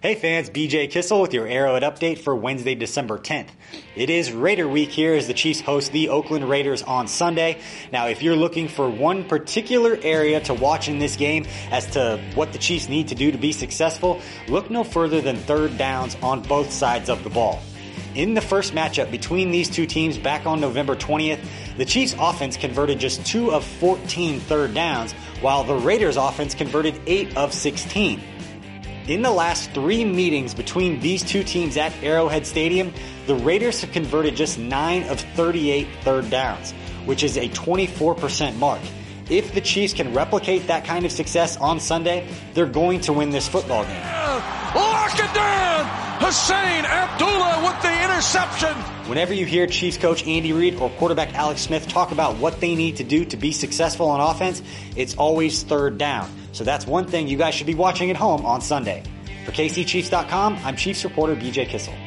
Hey fans, BJ Kissel with your Arrowhead update for Wednesday, December 10th. It is Raider week here as the Chiefs host the Oakland Raiders on Sunday. Now, if you're looking for one particular area to watch in this game as to what the Chiefs need to do to be successful, look no further than third downs on both sides of the ball. In the first matchup between these two teams back on November 20th, the Chiefs offense converted just 2 of 14 third downs, while the Raiders offense converted 8 of 16. In the last 3 meetings between these two teams at Arrowhead Stadium, the Raiders have converted just 9 of 38 third downs, which is a 24% mark. If the Chiefs can replicate that kind of success on Sunday, they're going to win this football game. Lock it down! Hussein Abdullah with the interception! Whenever you hear Chiefs coach Andy Reid or quarterback Alex Smith talk about what they need to do to be successful on offense, it's always third down. So that's one thing you guys should be watching at home on Sunday. For KCChiefs.com, I'm Chiefs reporter BJ Kissel.